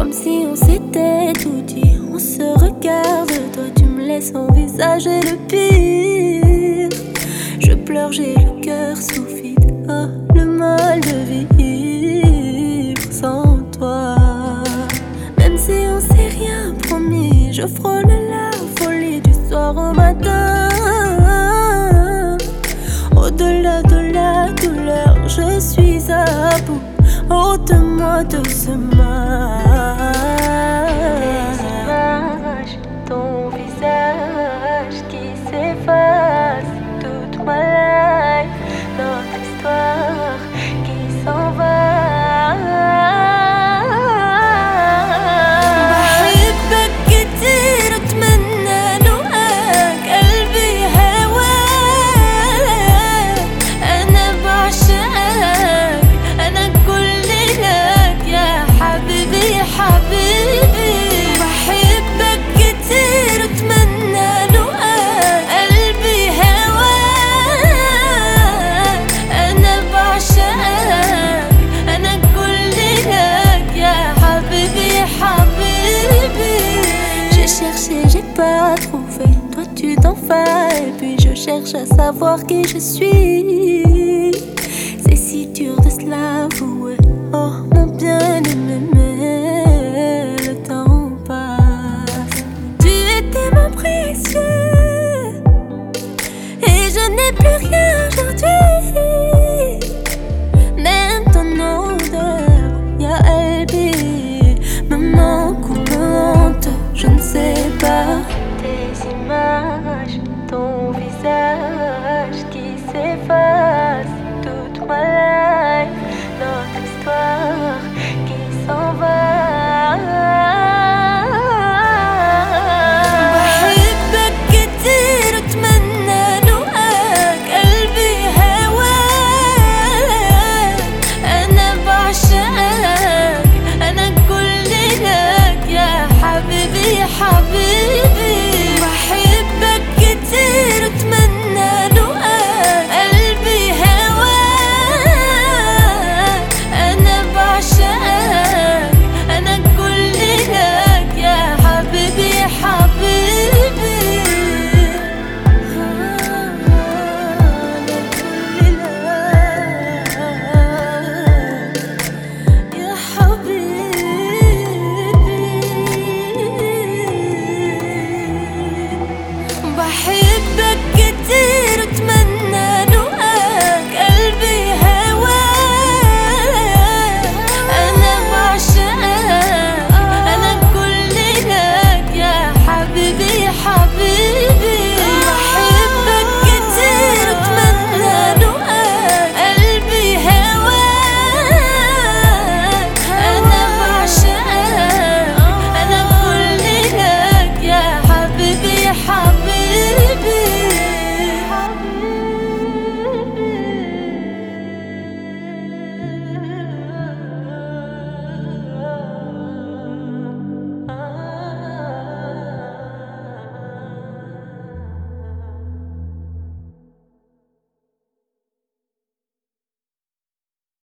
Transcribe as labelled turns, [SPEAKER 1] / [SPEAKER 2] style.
[SPEAKER 1] Comme si on s'était tout dit. On se regarde, toi tu me laisses envisager le pire. Je pleure, j'ai le cœur sous vide. Oh, le mal de vivre sans toi. Même si on s'est rien promis, je frôle la folie du soir au matin. Au-delà de la douleur, je suis à bout. Ôte-moi de ce mal. Ton visage qui s'efface, toute ma life, notre histoire qui s'en va. بحبك كتير اتمنى لقاك قلبي هواك. انا بعشقك انا كل لك يا حبيبي حبيبي. بحبك كتير اتمنى لقاك قلبي هواك. انا بعشقك انا كل لك يا حبيبي حبيبي. J'ai cherché, j'ai pas trouvé. Toi tu t'en vas et puis je cherche à savoir qui je suis. C'est si dur de se l'avouer. Oh mon bien-aimé.